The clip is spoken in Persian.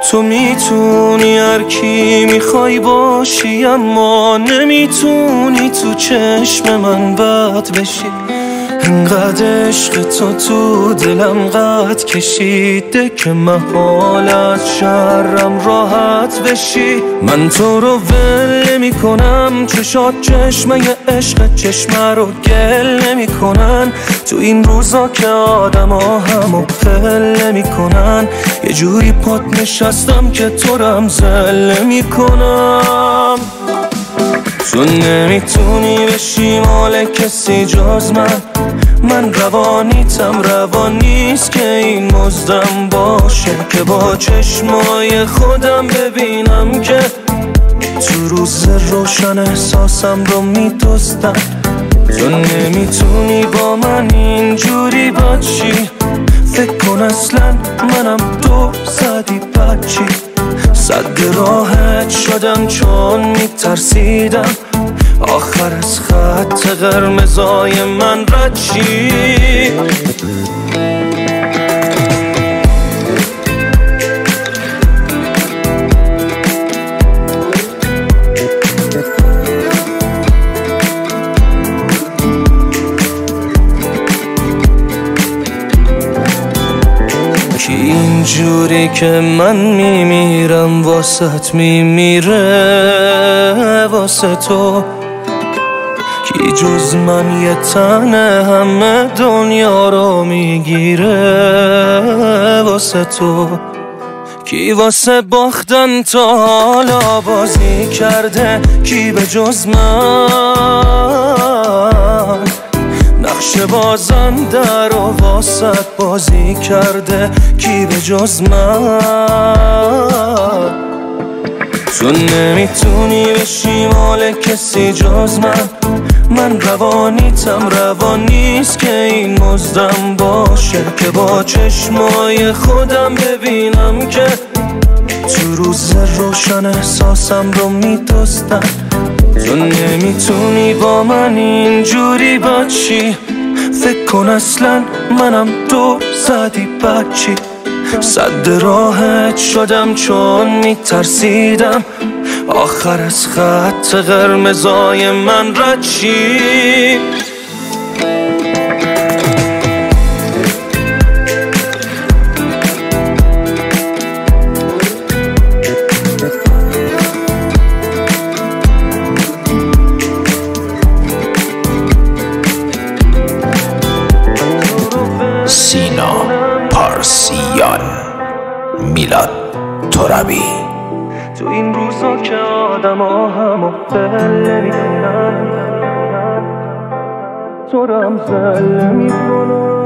تو میتونی هر کی میخوای باشی، اما نمیتونی تو چشم من بد بشی. انقدر عشق تو دلم قد کشیده که محال از شرم راحت بشی. من تو رو ول نمی کنم، چشات چشمه عشق چشمه رو گل نمی کنن. تو این روزا که آدم ها همو پل نمی کنن، یه جوری پات نشستم که تو رم زل نمی کنم. تو نمیتونی بشی مال کسی جز من روانیتم روان نیست که این مزدم باشه، که با چشمای خودم ببینم که تو روز روشن احساسم رو میدزدن. تو نمیتونی با من اینجوری باشی، فکر کن اصلا منم تو زدی بچی. صد راحت شدم چون میترسیدم آخر از خط قرمزای من رد شی. کی اینجوری که من میمیرم واسط میمیره واسه تو، کی جز من یه تنه همه دنیا رو میگیره واسه تو. کی واسه باختن تا حالا بازی کرده، کی به جز من نقش بازنده رو واسط بازی کرده، کی به جز من. تو نمیتونی بشی مال کسی جز من روانیتم روان نیست که این مزدم باشه، که با چشمای خودم ببینم که تو روز روشن احساسم رو میدزدن. تو نمیتونی با من اینجوری باشی، فکر کن اصلا منم تو زدی بچی. صد راحت شدم چون میترسیدم آخر از خط قرمزای من رد شی. سینا پارسیان، میلاد ترابی. تو این روزا که آدم ها همو دل میکنن، تو رم زل میکنن.